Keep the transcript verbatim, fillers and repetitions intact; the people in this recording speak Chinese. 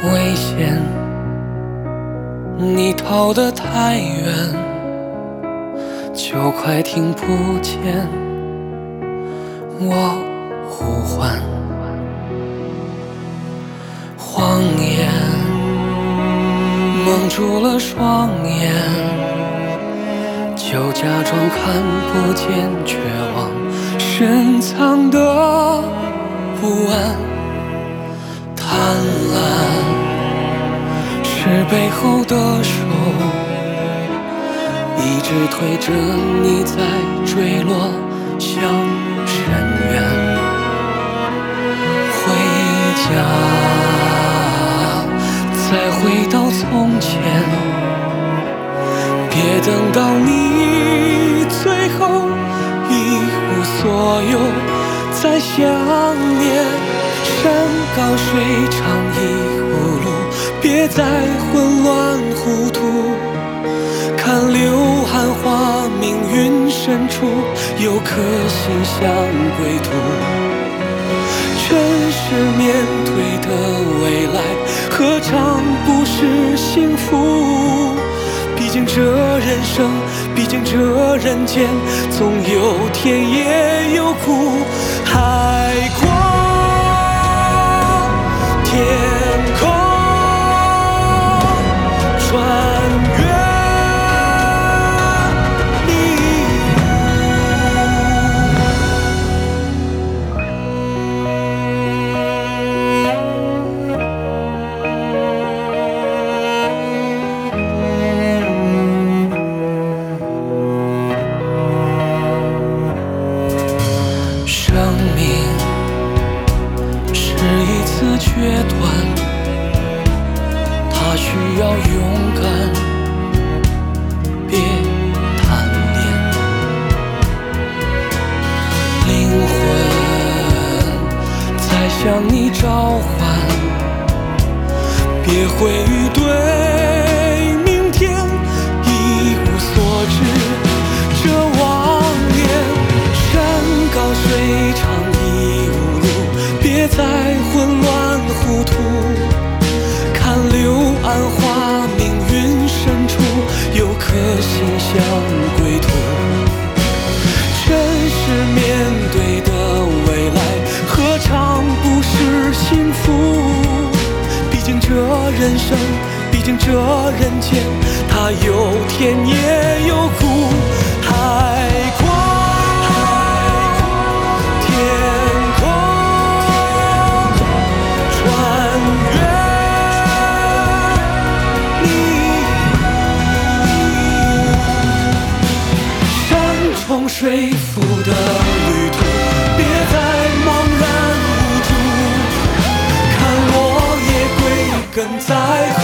危险，你逃得太远，就快听不见我呼唤。谎言蒙住了双眼，就假装看不见绝望深藏的不安。贪婪是背后的手，一直推着你在坠落向深渊。回家，再回到从前，别等到你最后一无所有再想念。山高水长一无路，别再混乱糊涂。看柳暗花明云深处，有颗心像归途。真实面对的未来，何尝不是幸福？毕竟这人生，毕竟这人间，总有甜也有苦。海阔天空，穿越生命是一次决断，它需要勇敢，别贪恋。灵魂在向你召唤，别回忆对明天一无所知。这妄念，山高水长一无路，别再混乱糊涂。看柳暗花明云深处，有颗心像归途。真实面对的未来，何尝不是幸福？毕竟这人生，毕竟这人间，它有甜也有苦。海阔天空，穿越你山重水复的旅途，别再茫然无助。看落叶归根在